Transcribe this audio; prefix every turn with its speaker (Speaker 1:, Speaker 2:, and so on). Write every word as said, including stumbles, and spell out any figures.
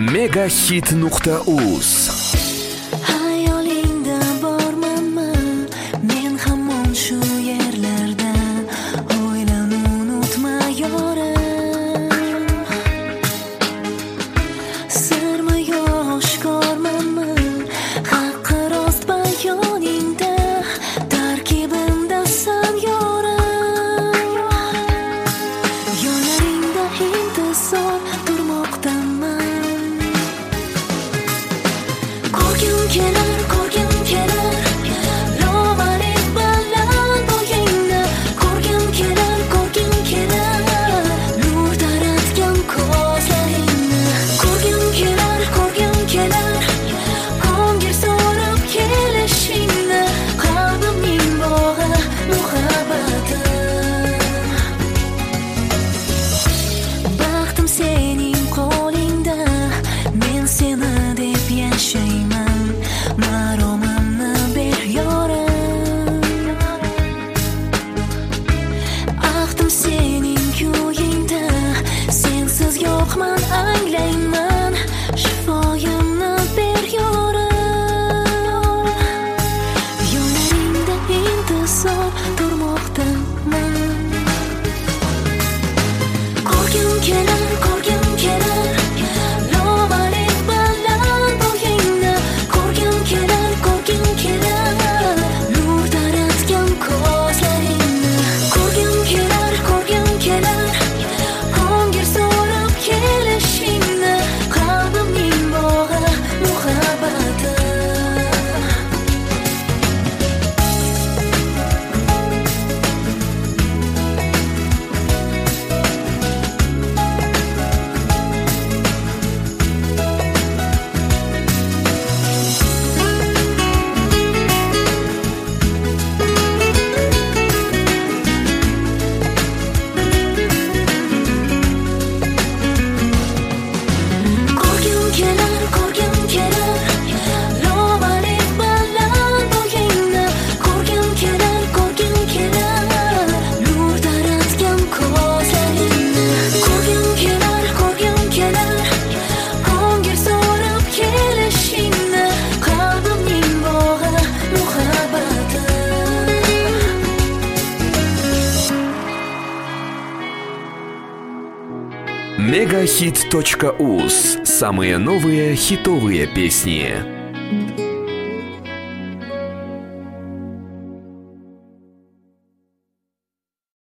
Speaker 1: Megahit nuqta uz.
Speaker 2: Hayolingda bormanmi? Men hamon shu yerlarda. O'ylani unutma yorim. Sirmi yo oshkormanmi? Haqqi rost bayoningda. Tarkibimdasan yorim. Yo'llaringda intizor turmoqdaman. Ko'rgim kelar, ko'rgim kelar, lovalik baland bo'yingni. Ko'rgim kelar, ko'rgim kelar, nur taratgan ko'zlaringni. Ko'rgim kelar, ko'rgim kelar, ko'ngil so'rab kelishingni. Qalbimning bog'i muhabbatim. Baxtim sening qo'lingda, men seni deb yashayman. Maromimni ber yorim. Ahdim sening kuyingda, sensiz yo'qman anglayman. Shifoyimni ber yorim. Yo'llaringda intizor turmoqdaman. Ko'rgim kelar, ko'rgim kelar, lovalik baland bo'yingni. Ko'rgim kelar, ko'rgim kelar, nur taratgan ko'zlaringni. Ko'rgim kelar, ko'rgim kelar, ko'ngil so'rab kelishingni. Qalbimning bog'i muhabbatim. Ko'rgim kelar, ko'rgim kelar, lovalik baland bo'yingni. Ko'rgim kelar, ko'rgim kelar, nur taratgan ko'zlaringni. Ko'rgim kelar, ko'rgim kelar, ko'ngil so'rab kelishingni. Qalbimning bog'i muhabbatim.
Speaker 1: Megahit точка уз. Самые новые хитовые песни.